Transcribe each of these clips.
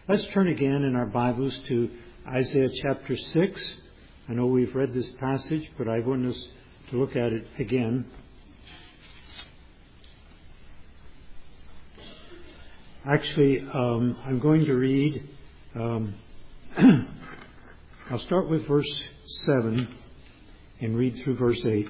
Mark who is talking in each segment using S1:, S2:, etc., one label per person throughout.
S1: Let's turn again in our Bibles to Isaiah chapter 6. I know we've read this passage, but I want us to look at it again. Actually, I'm going to read, I'll start with verse 7 and read through verse 8.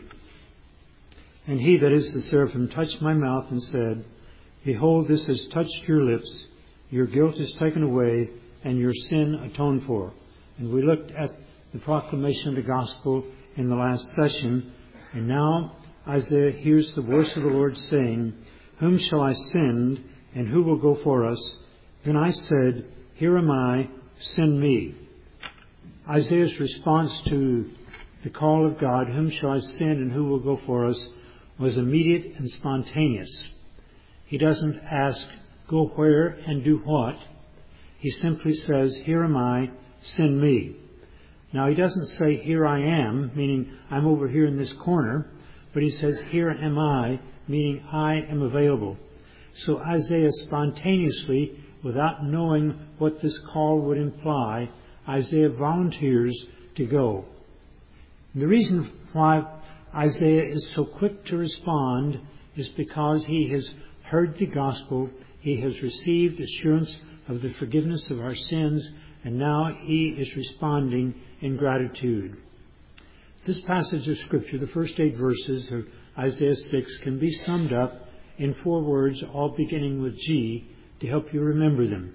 S1: And he, that is the seraphim, touched my mouth and said, Behold, this has touched your lips. Your guilt is taken away, and your sin atoned for. And we looked at the proclamation of the gospel in the last session. And now Isaiah hears the voice of the Lord saying, Whom shall I send, and who will go for us? Then I said, Here am I, send me. Isaiah's response to the call of God, Whom shall I send, and who will go for us, was immediate and spontaneous. He doesn't ask, Go where and do what? He simply says, Here am I, send me. Now he doesn't say, Here I am, meaning I'm over here in this corner, but he says, Here am I, meaning I am available. So Isaiah spontaneously, without knowing what this call would imply, Isaiah volunteers to go. And the reason why Isaiah is so quick to respond is because he has heard the gospel, he has received assurance of the forgiveness of our sins, and now he is responding in gratitude. This passage of Scripture, the first 8 verses of Isaiah 6, can be summed up in 4 words, all beginning with G, to help you remember them.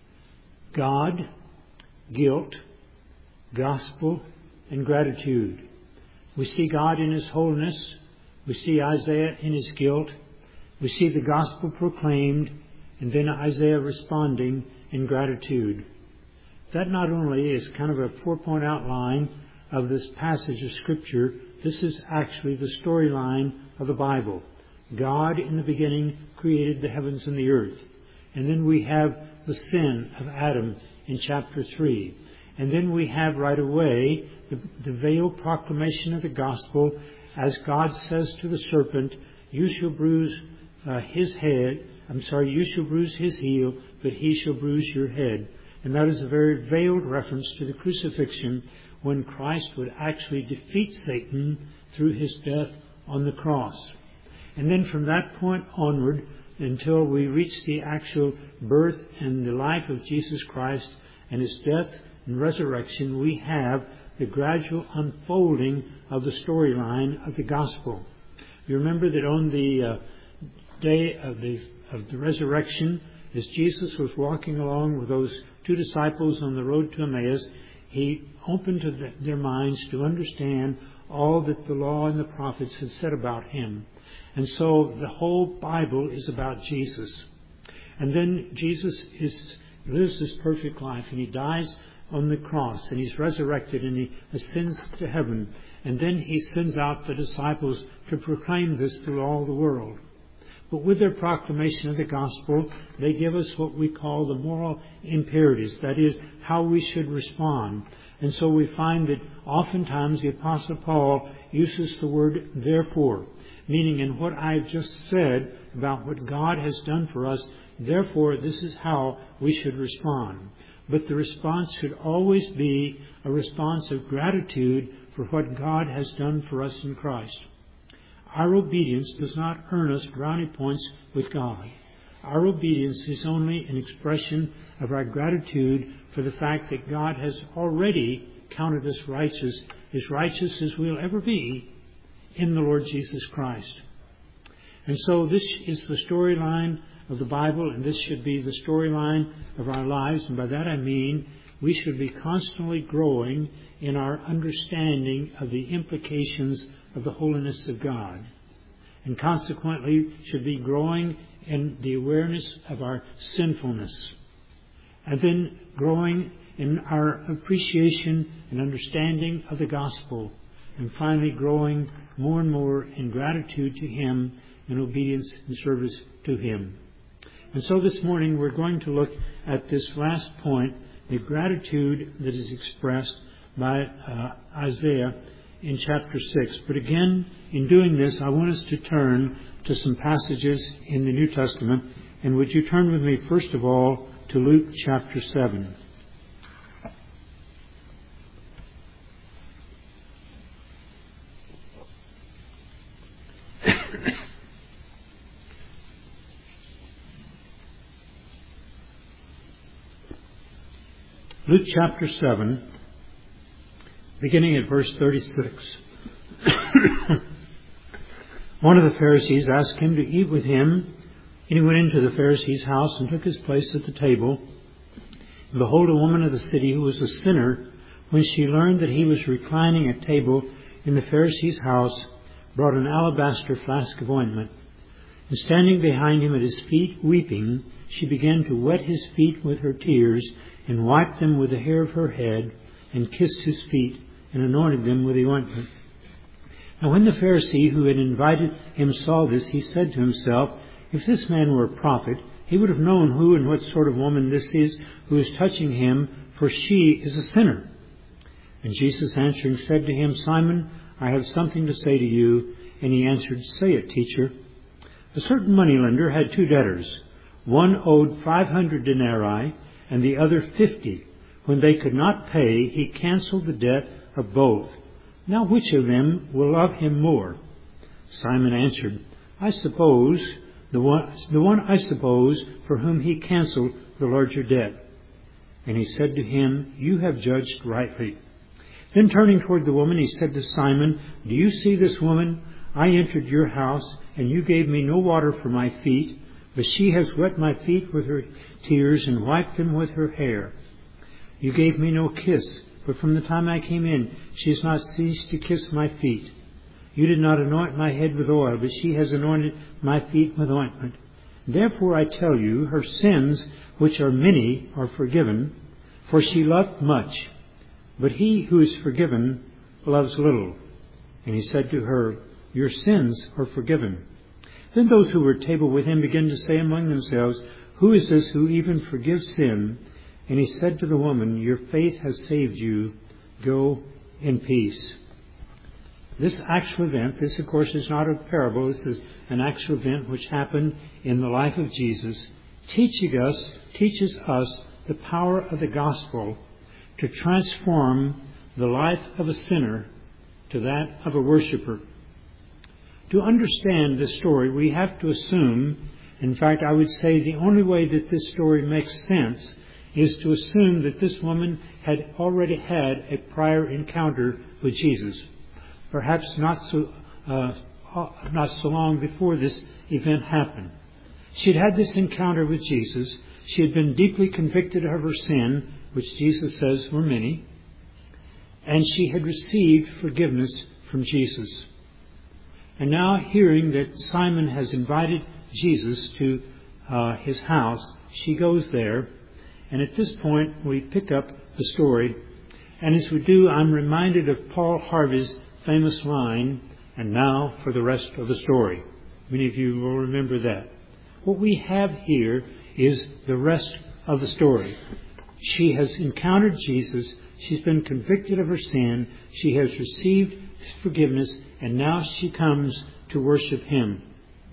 S1: God, guilt, gospel, and gratitude. We see God in His holiness. We see Isaiah in his guilt. We see the gospel proclaimed, and then Isaiah responding in gratitude. That not only is kind of a 4-point outline of this passage of Scripture, this is actually the storyline of the Bible. God in the beginning created the heavens and the earth. And then we have the sin of Adam in chapter 3. And then we have right away the veiled proclamation of the gospel as God says to the serpent, You shall bruise you shall bruise his heel, but he shall bruise your head. And that is a very veiled reference to the crucifixion, when Christ would actually defeat Satan through his death on the cross. And then from that point onward, until we reach the actual birth and the life of Jesus Christ and his death and resurrection, we have the gradual unfolding of the storyline of the gospel. You remember that on the day of the resurrection, as Jesus was walking along with those 2 disciples on the road to Emmaus, he opened to their minds to understand all that the law and the prophets had said about him. And so the whole Bible is about Jesus. And then Jesus lives this perfect life, and he dies on the cross, and he's resurrected, and he ascends to heaven. And then he sends out the disciples to proclaim this through all the world. But with their proclamation of the gospel, they give us what we call the moral imperatives, that is, how we should respond. And so we find that oftentimes the Apostle Paul uses the word therefore, meaning in what I've just said about what God has done for us, therefore this is how we should respond. But the response should always be a response of gratitude for what God has done for us in Christ. Our obedience does not earn us brownie points with God. Our obedience is only an expression of our gratitude for the fact that God has already counted us righteous as we'll ever be in the Lord Jesus Christ. And so this is the storyline of the Bible, and this should be the storyline of our lives. And by that I mean we should be constantly growing in our understanding of the implications of the holiness of God, and consequently should be growing in the awareness of our sinfulness, and then growing in our appreciation and understanding of the gospel, and finally growing more and more in gratitude to Him, in obedience and service to Him. And so this morning we're going to look at this last point, the gratitude that is expressed by Isaiah in chapter 6. But again, in doing this, I want us to turn to some passages in the New Testament. And would you turn with me, first of all, to Luke chapter 7. Luke chapter 7, beginning at verse 36. One of the Pharisees asked him to eat with him, and he went into the Pharisee's house and took his place at the table. And behold, a woman of the city who was a sinner, when she learned that he was reclining at table in the Pharisee's house, brought an alabaster flask of ointment. And standing behind him at his feet, weeping, she began to wet his feet with her tears, and wiped them with the hair of her head, and kissed his feet, and anointed them with the ointment. Now when the Pharisee who had invited him saw this, he said to himself, if this man were a prophet, he would have known who and what sort of woman this is who is touching him, for she is a sinner. And Jesus answering said to him, Simon, I have something to say to you. And he answered, say it, teacher. A certain moneylender had 2 debtors. One owed 500 denarii, and the other 50. When they could not pay, he canceled the debt of both. Now which of them will love him more? Simon answered, I suppose the one I suppose for whom he canceled the larger debt. And he said to him, you have judged rightly. Then turning toward the woman, he said to Simon, do you see this woman? I entered your house, and you gave me no water for my feet, but she has wet my feet with her tears and wiped them with her hair. You gave me no kiss, but from the time I came in, she has not ceased to kiss my feet. You did not anoint my head with oil, but she has anointed my feet with ointment. Therefore I tell you, her sins, which are many, are forgiven, for she loved much. But he who is forgiven loves little. And he said to her, your sins are forgiven. Then those who were at table with him began to say among themselves, who is this who even forgives sin? And he said to the woman, your faith has saved you. Go in peace. This actual event, this of course is not a parable, this is an actual event which happened in the life of Jesus, teaches us the power of the gospel to transform the life of a sinner to that of a worshiper. To understand this story, we have to assume, in fact, I would say the only way that this story makes sense is to assume that this woman had already had a prior encounter with Jesus. Perhaps not so long before this event happened. She had had this encounter with Jesus. She had been deeply convicted of her sin, which Jesus says were many, and she had received forgiveness from Jesus. And now, hearing that Simon has invited Jesus to his house, she goes there. And at this point, we pick up the story. And as we do, I'm reminded of Paul Harvey's famous line, and now for the rest of the story. Many of you will remember that. What we have here is the rest of the story. She has encountered Jesus. She's been convicted of her sin. She has received forgiveness, and now she comes to worship him.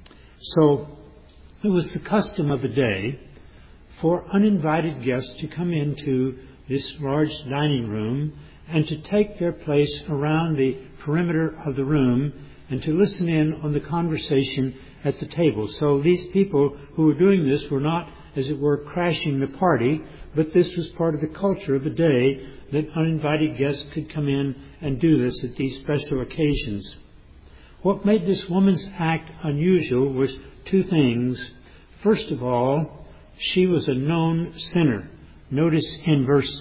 S1: So it was the custom of the day for uninvited guests to come into this large dining room and to take their place around the perimeter of the room and to listen in on the conversation at the table. So these people who were doing this were not, as it were, crashing the party, but this was part of the culture of the day that uninvited guests could come in and do this at these special occasions. What made this woman's act unusual was 2 things. First of all, she was a known sinner. Notice in verse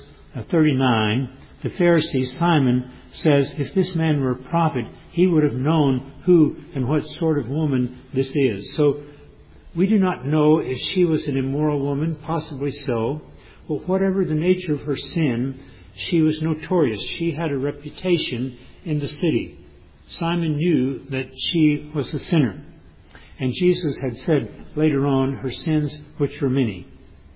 S1: 39, the Pharisee Simon says, if this man were a prophet, he would have known who and what sort of woman this is. So we do not know if she was an immoral woman, possibly so. But whatever the nature of her sin, she was notorious. She had a reputation in the city. Simon knew that she was a sinner. And Jesus had said later on, her sins which were many.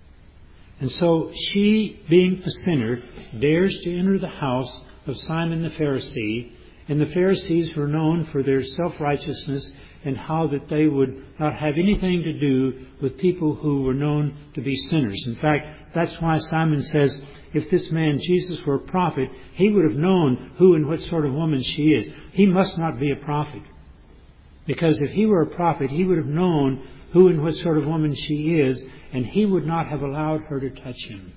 S1: And so she, being a sinner, dares to enter the house of Simon the Pharisee. And the Pharisees were known for their self-righteousness and how that they would not have anything to do with people who were known to be sinners. In fact, that's why Simon says, if this man Jesus were a prophet, he would have known who and what sort of woman she is. He must not be a prophet. Because if he were a prophet, he would have known who and what sort of woman she is, and he would not have allowed her to touch him.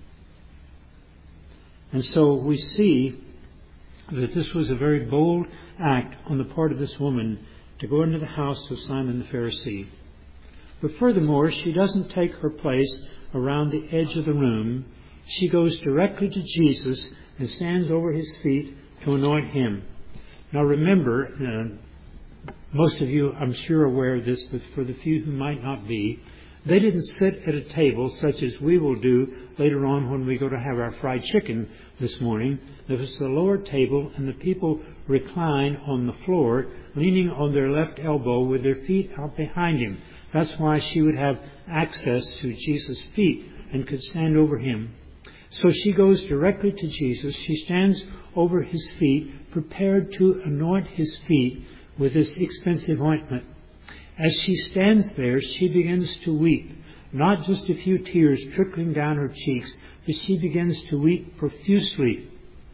S1: And so we see that this was a very bold act on the part of this woman to go into the house of Simon the Pharisee. But furthermore, she doesn't take her place around the edge of the room. She goes directly to Jesus and stands over his feet to anoint him. Now remember, most of you, I'm sure, are aware of this, but for the few who might not be, they didn't sit at a table such as we will do later on when we go to have our fried chicken this morning. There was a lower table, and the people recline on the floor, leaning on their left elbow with their feet out behind him. That's why she would have access to Jesus' feet and could stand over him. So she goes directly to Jesus. She stands over his feet, prepared to anoint his feet with this expensive ointment. As she stands there, she begins to weep, not just a few tears trickling down her cheeks, but she begins to weep profusely.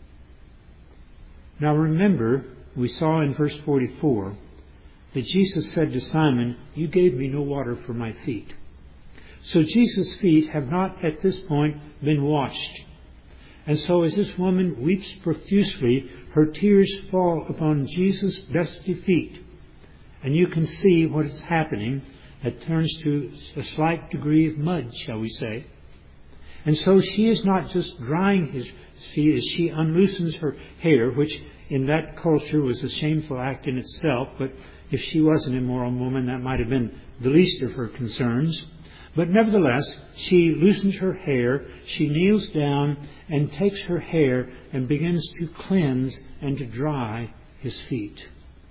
S1: Now remember, we saw in verse 44 that Jesus said to Simon, "You gave me no water for my feet." So Jesus' feet have not at this point been washed. And so as this woman weeps profusely, her tears fall upon Jesus' dusty feet. And you can see what is happening. It turns to a slight degree of mud, shall we say. And so she is not just drying his feet as she unloosens her hair, which in that culture was a shameful act in itself, but if she was an immoral woman, that might have been the least of her concerns. But nevertheless, she loosens her hair, she kneels down and takes her hair and begins to cleanse and to dry his feet.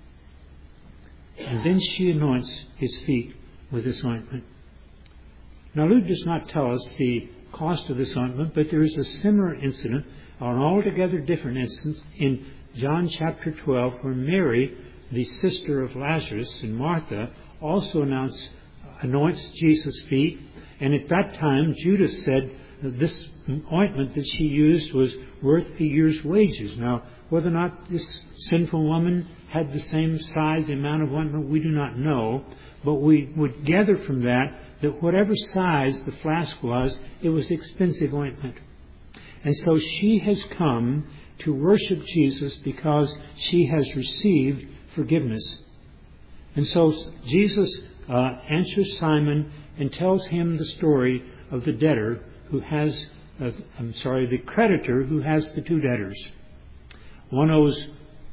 S1: And then she anoints his feet with this ointment. Now Luke does not tell us the cost of this ointment, but there is a similar incident, an altogether different instance, in John chapter 12, where Mary, the sister of Lazarus, and Martha also anoints Jesus' feet. And at that time, Judas said that this ointment that she used was worth a year's wages. Now, whether or not this sinful woman had the same size, amount of ointment, we do not know. But we would gather from that whatever size the flask was, it was expensive ointment. And so she has come to worship Jesus because she has received forgiveness. And so Jesus answers Simon and tells him the story of the debtor who has, the creditor who has the two debtors. One owes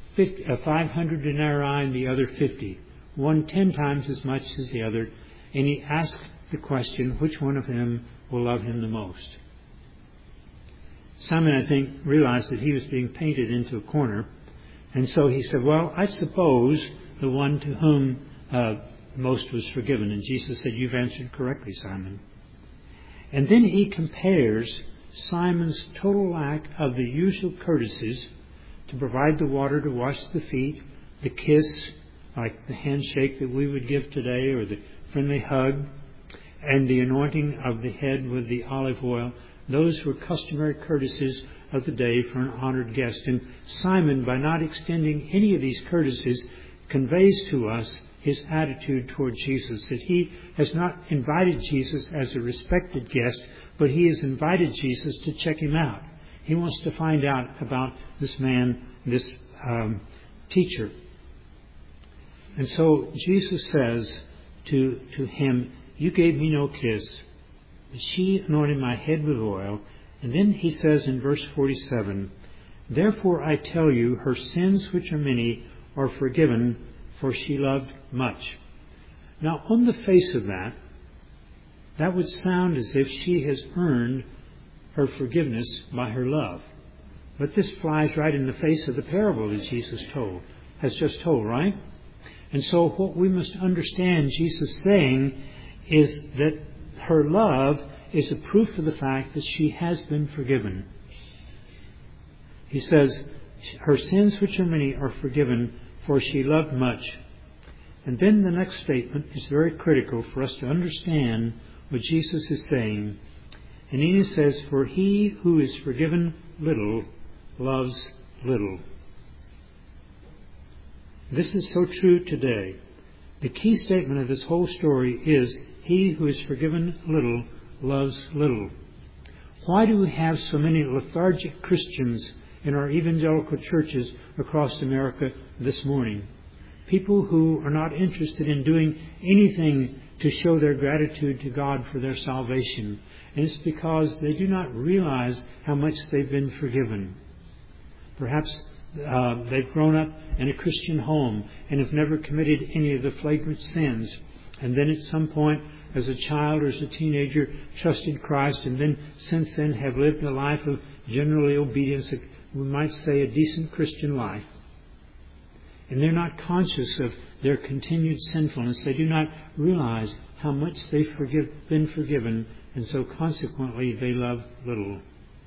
S1: 500 denarii and the other 50. One 10 times as much as the other. And he asks the question, which one of them will love him the most? Simon, I think, realized that he was being painted into a corner. And so he said, well, I suppose the one to whom most was forgiven. And Jesus said, you've answered correctly, Simon. And then he compares Simon's total lack of the usual courtesies to provide the water to wash the feet, the kiss, like the handshake that we would give today, or the friendly hug, and the anointing of the head with the olive oil. Those were customary courtesies of the day for an honored guest. And Simon, by not extending any of these courtesies, conveys to us his attitude toward Jesus, that he has not invited Jesus as a respected guest, but he has invited Jesus to check him out. He wants to find out about this man, this teacher. And so Jesus says to him, you gave me no kiss, but she anointed my head with oil. And then he says in verse 47, therefore I tell you, her sins, which are many, are forgiven, for she loved much. Now, on the face of that would sound as if she has earned her forgiveness by her love. But this flies right in the face of the parable that Jesus has just told, right? And so what we must understand Jesus saying is that her love is a proof of the fact that she has been forgiven. He says, her sins, which are many, are forgiven, for she loved much. And then the next statement is very critical for us to understand what Jesus is saying. And he says, "For he who is forgiven little loves little." This is so true today. The key statement of this whole story is, he who is forgiven little loves little. Why do we have so many lethargic Christians in our evangelical churches across America this morning? People who are not interested in doing anything to show their gratitude to God for their salvation. And it's because they do not realize how much they've been forgiven. Perhaps they've grown up in a Christian home and have never committed any of the flagrant sins. And then at some point, as a child or as a teenager, trusted Christ, and then since then have lived a life of generally obedience, we might say a decent Christian life. And they're not conscious of their continued sinfulness. They do not realize how much they've been forgiven, and so consequently they love little.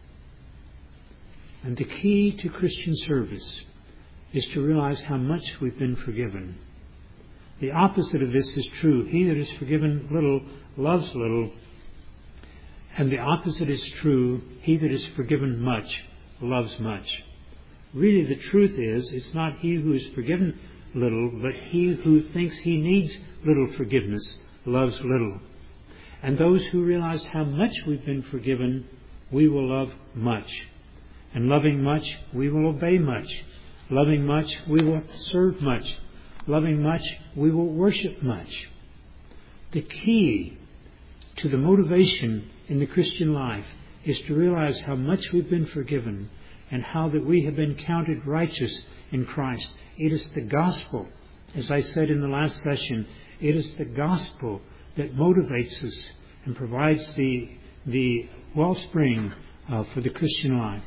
S1: And the key to Christian service is to realize how much we've been forgiven. The opposite of this is true. He that is forgiven little loves little. And the opposite is true. He that is forgiven much loves much. Really, the truth is, it's not he who is forgiven little, but he who thinks he needs little forgiveness loves little. And those who realize how much we've been forgiven, we will love much. And loving much, we will obey much. Loving much, we will serve much. Loving much, we will worship much. The key to the motivation in the Christian life is to realize how much we've been forgiven and how that we have been counted righteous in Christ. It is the gospel. As I said in the last session, it is the gospel that motivates us and provides the wellspring for the Christian life.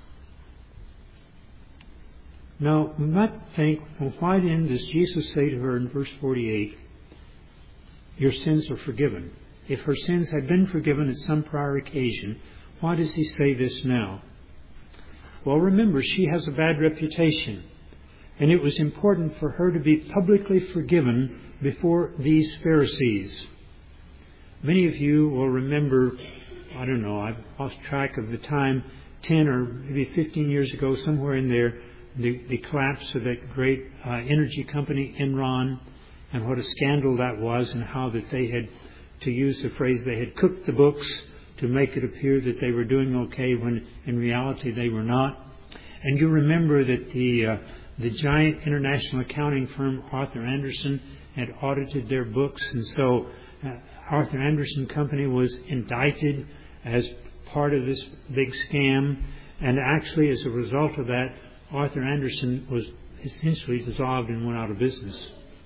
S1: Now, we might think, well, why then does Jesus say to her in verse 48, your sins are forgiven? If her sins had been forgiven at some prior occasion, why does he say this now? Well, remember, she has a bad reputation, and it was important for her to be publicly forgiven before these Pharisees. Many of you will remember, I don't know, I've lost track of the time, 10 or maybe 15 years ago, somewhere in there, the collapse of that great energy company, Enron, and what a scandal that was, and how that they had, to use the phrase, they had cooked the books to make it appear that they were doing okay when in reality they were not. And you remember that the giant international accounting firm Arthur Andersen had audited their books, and so Arthur Andersen Company was indicted as part of this big scam, and actually as a result of that, Arthur Andersen was essentially dissolved and went out of business.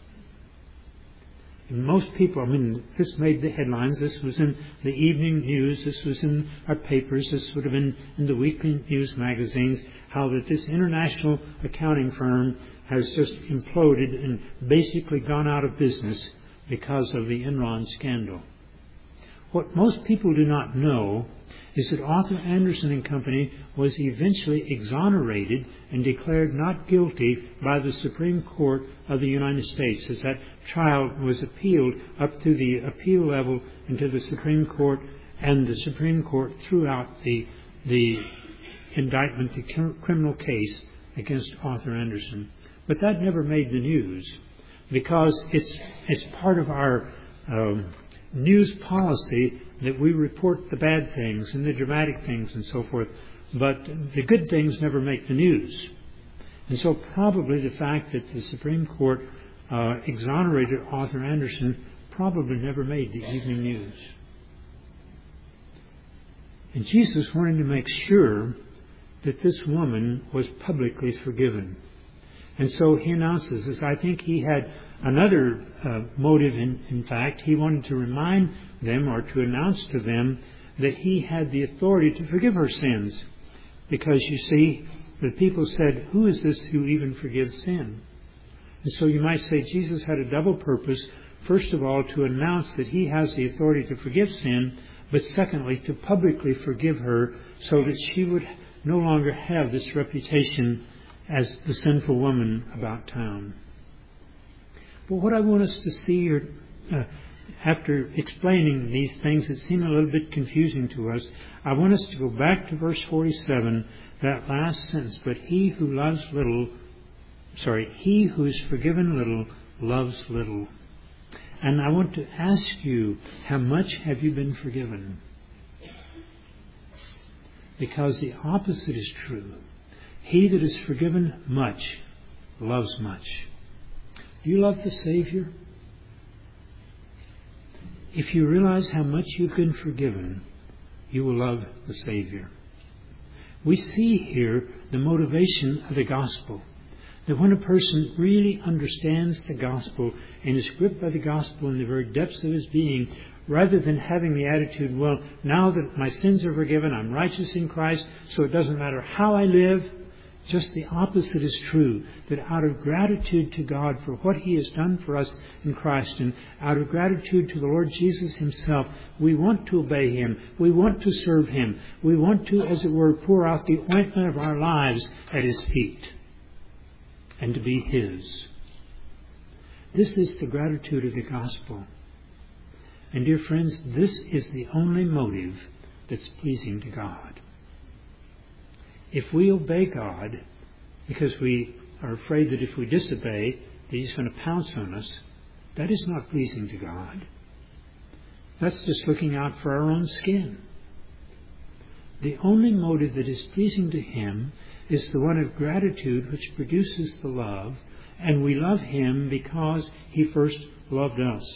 S1: And most people, this made the headlines. This was in the evening news. This was in our papers. This would have been in the weekly news magazines, how that this international accounting firm has just imploded and basically gone out of business because of the Enron scandal. What most people do not know is that Arthur Andersen and Company was eventually exonerated and declared not guilty by the Supreme Court of the United States, as that trial was appealed up to the appeal level and to the Supreme Court, and the Supreme Court threw out the indictment, the criminal case against Arthur Andersen. But that never made the news, because it's part of our news policy that we report the bad things and the dramatic things and so forth, but the good things never make the news. And so probably the fact that the Supreme Court exonerated Arthur Andersen probably never made the evening news. And Jesus wanted to make sure that this woman was publicly forgiven. And so he announces this. I think he had another motive, in fact. He wanted to remind them, or to announce to them, that he had the authority to forgive her sins. Because you see, the people said, who is this who even forgives sin? And so you might say Jesus had a double purpose. First of all, to announce that he has the authority to forgive sin, but secondly, to publicly forgive her so that she would no longer have this reputation as the sinful woman about town. But what I want us to see here, after explaining these things that seem a little bit confusing to us, I want us to go back to verse 47, that last sentence. But he who is forgiven little loves little. And I want to ask you, how much have you been forgiven? Because the opposite is true. He that is forgiven much loves much. Do you love the Savior? If you realize how much you've been forgiven, you will love the Savior. We see here the motivation of the gospel. That when a person really understands the gospel and is gripped by the gospel in the very depths of his being, rather than having the attitude, well, now that my sins are forgiven, I'm righteous in Christ, so it doesn't matter how I live. Just the opposite is true, that out of gratitude to God for what He has done for us in Christ, and out of gratitude to the Lord Jesus Himself, we want to obey Him. We want to serve Him. We want to, as it were, pour out the ointment of our lives at His feet and to be His. This is the gratitude of the gospel. And dear friends, this is the only motive that's pleasing to God. If we obey God because we are afraid that if we disobey, that He's going to pounce on us, that is not pleasing to God. That's just looking out for our own skin. The only motive that is pleasing to Him is the one of gratitude, which produces the love, and we love Him because He first loved us.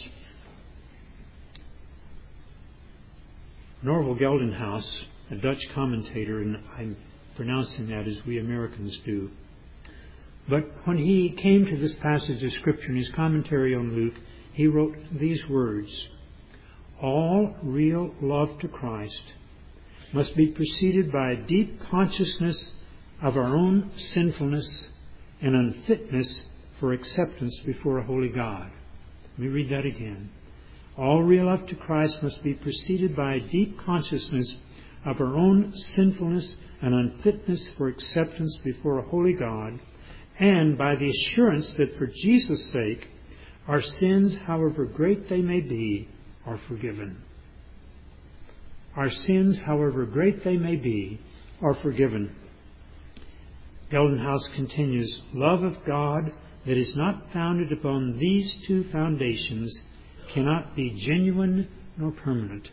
S1: Norval Geldenhuis, a Dutch commentator, and I'm pronouncing that as we Americans do. But when he came to this passage of Scripture in his commentary on Luke, he wrote these words: all real love to Christ must be preceded by a deep consciousness of our own sinfulness and unfitness for acceptance before a holy God. Let me read that again. All real love to Christ must be preceded by a deep consciousness of our own sinfulness and unfitness for acceptance before a holy God, and by the assurance that for Jesus' sake, our sins, however great they may be, are forgiven. Our sins, however great they may be, are forgiven. Geldenhuis continues, love of God that is not founded upon these two foundations cannot be genuine nor permanent.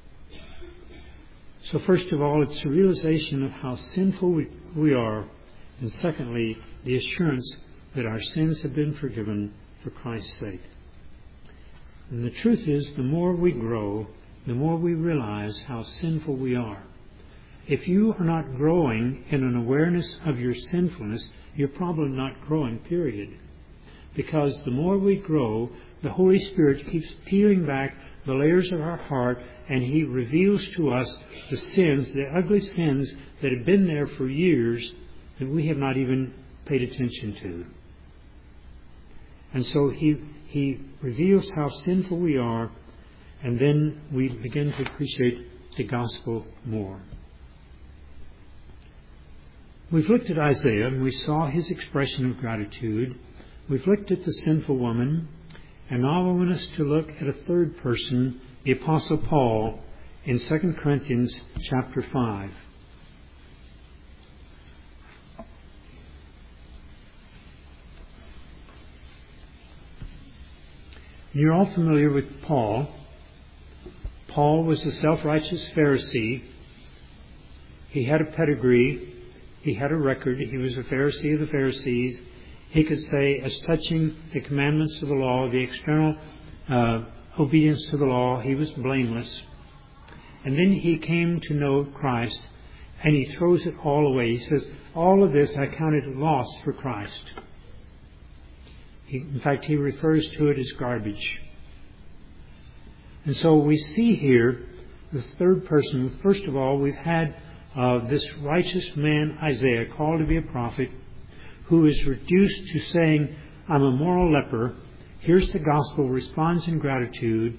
S1: So first of all, it's the realization of how sinful we are, and secondly, the assurance that our sins have been forgiven for Christ's sake. And the truth is, the more we grow, the more we realize how sinful we are. If you are not growing in an awareness of your sinfulness, you're probably not growing, period. Because the more we grow, the Holy Spirit keeps peeling back the layers of our heart, and He reveals to us the sins, the ugly sins that have been there for years that we have not even paid attention to. And so He reveals how sinful we are, and then we begin to appreciate the gospel more. We've looked at Isaiah, and we saw his expression of gratitude. We've looked at the sinful woman, and now I want us to look at a third person, the Apostle Paul, in 2 Corinthians chapter 5. You're all familiar with Paul. Paul was a self-righteous Pharisee. He had a pedigree. He had a record. He was a Pharisee of the Pharisees. He could say, as touching the commandments of the law, the external obedience to the law, he was blameless. And then he came to know Christ, and he throws it all away. He says, all of this I counted loss for Christ. In fact, he refers to it as garbage. And so we see here this third person. First of all, we've had this righteous man, Isaiah, called to be a prophet, who is reduced to saying, I'm a moral leper. Here's the gospel, responds in gratitude.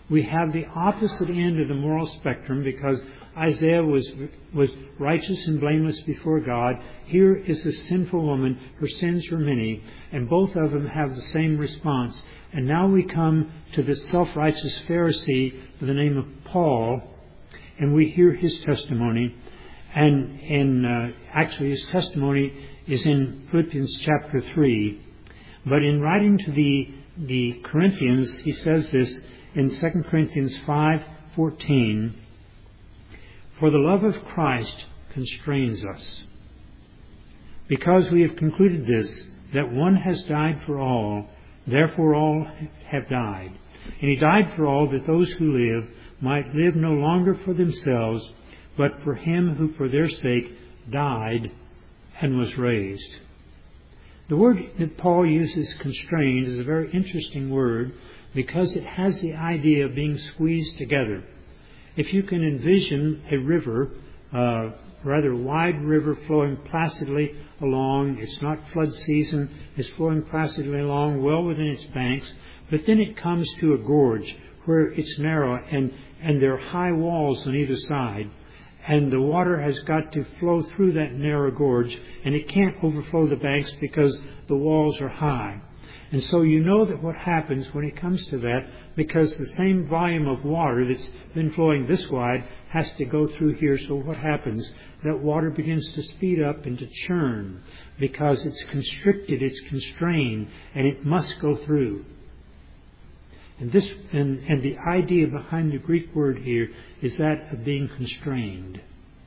S1: We have the opposite end of the moral spectrum, because Isaiah was righteous and blameless before God. Here is a sinful woman. Her sins were many. And both of them have the same response. And now we come to the self-righteous Pharisee by the name of Paul, and we hear his testimony. And actually his testimony is in Philippians chapter 3. But in writing to the Corinthians, he says this in 2 Corinthians 5:14, "For the love of Christ constrains us, because we have concluded this, that one has died for all, therefore all have died. And he died for all, that those who live might live no longer for themselves, but for him who for their sake died and was raised." The word that Paul uses, constrained, is a very interesting word, because it has the idea of being squeezed together. If you can envision a river, a rather wide river flowing placidly along, it's not flood season, it's flowing placidly along well within its banks, but then it comes to a gorge where it's narrow and there are high walls on either side. And the water has got to flow through that narrow gorge, and it can't overflow the banks because the walls are high. And so you know that what happens when it comes to that, because the same volume of water that's been flowing this wide has to go through here. So what happens? That water begins to speed up and to churn, because it's constricted, it's constrained, and it must go through. And the idea behind the Greek word here is that of being constrained.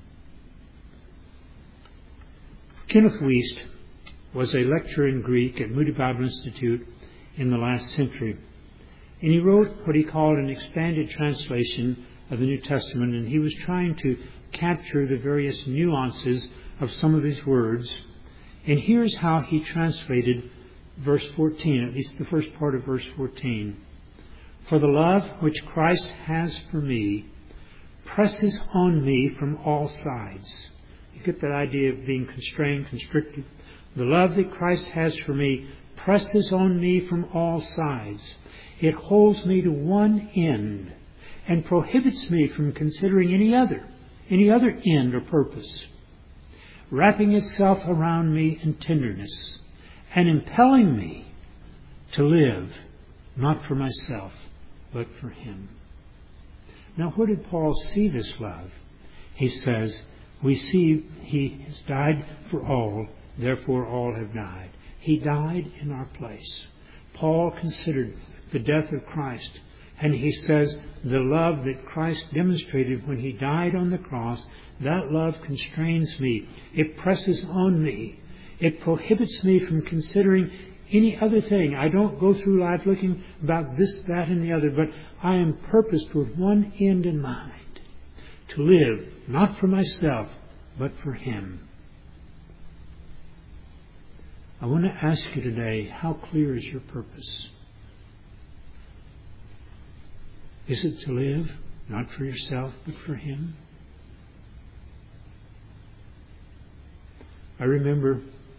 S1: Kenneth Wuest was a lecturer in Greek at Moody Bible Institute in the last century. And he wrote what he called an expanded translation of the New Testament, and he was trying to capture the various nuances of some of these words. And here's how he translated verse 14, at least the first part of verse 14. "For the love which Christ has for me presses on me from all sides." You get that idea of being constrained, constricted. The love that Christ has for me presses on me from all sides. It holds me to one end and prohibits me from considering any other end or purpose, wrapping itself around me in tenderness and impelling me to live not for myself, but for him. Now, where did Paul see this love? He says, we see he has died for all, therefore all have died. He died in our place. Paul considered the death of Christ, and he says the love that Christ demonstrated when he died on the cross, that love constrains me. It presses on me. It prohibits me from considering any other thing. I don't go through life looking about this, that, and the other, but I am purposed with one end in mind, to live not for myself, but for him. I want to ask you today, how clear is your purpose? Is it to live not for yourself, but for him? I remember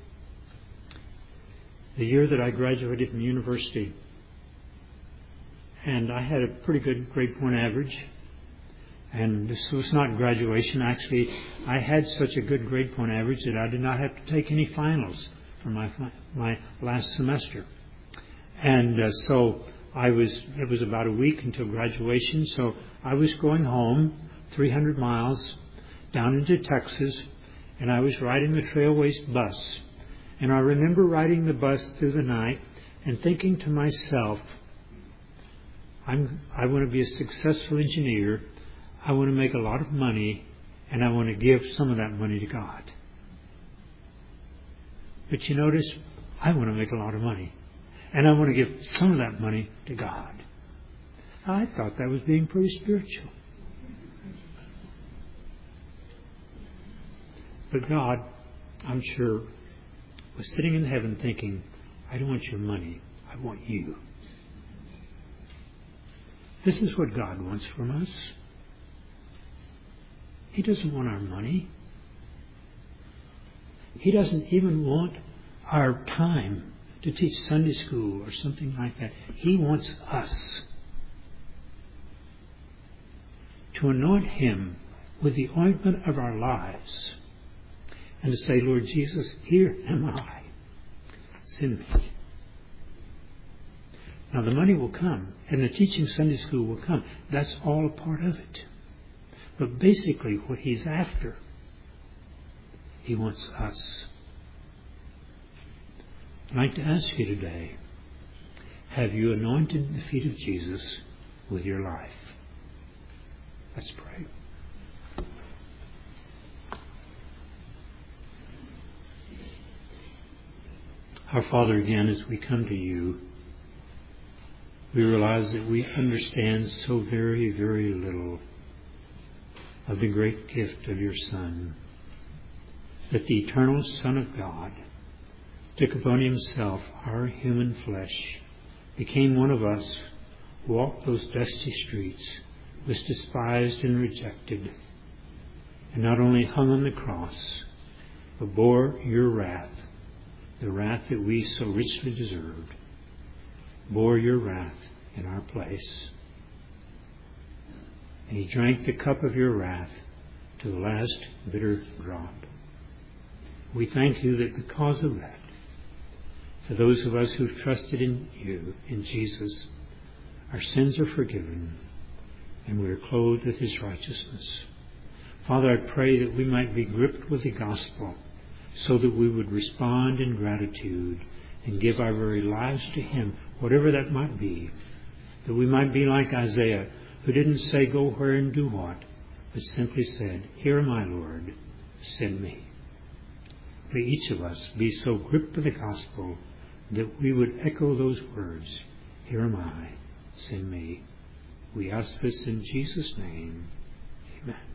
S1: the year that I graduated from university, and I had a pretty good grade point average. And this was not graduation. Actually, I had such a good grade point average that I did not have to take any finals for my last semester. And so it was about a week until graduation, so I was going home 300 miles down into Texas, and I was riding the Trailways bus. And I remember riding the bus through the night and thinking to myself, I want to be a successful engineer, I want to make a lot of money, and I want to give some of that money to God. But you notice, I want to make a lot of money, and I want to give some of that money to God. I thought that was being pretty spiritual. But God, I'm sure, was sitting in heaven thinking, I don't want your money, I want you. This is what God wants from us. He doesn't want our money. He doesn't even want our time to teach Sunday school or something like that. He wants us. to anoint him with the ointment of our lives and to say, Lord Jesus, here am I. Send me. Now the money will come, and the teaching Sunday school will come. That's all a part of it. But basically what he's after, he wants us. I'd like to ask you today, have you anointed the feet of Jesus with your life? Let's pray. Our Father, again, as we come to you, we realize that we understand so very, very little of the great gift of your Son, that the eternal Son of God took upon himself our human flesh, became one of us, walked those dusty streets, was despised and rejected, and not only hung on the cross, but bore your wrath, the wrath that we so richly deserved, bore your wrath in our place. And he drank the cup of your wrath to the last bitter drop. We thank you that because of that, for those of us who've trusted in you, in Jesus, our sins are forgiven and we are clothed with his righteousness. Father, I pray that we might be gripped with the gospel so that we would respond in gratitude and give our very lives to him, whatever that might be. That we might be like Isaiah, who didn't say, go where and do what, but simply said, here am I, Lord, send me. May each of us be so gripped with the gospel that we would echo those words, here am I, send me. We ask this in Jesus' name. Amen.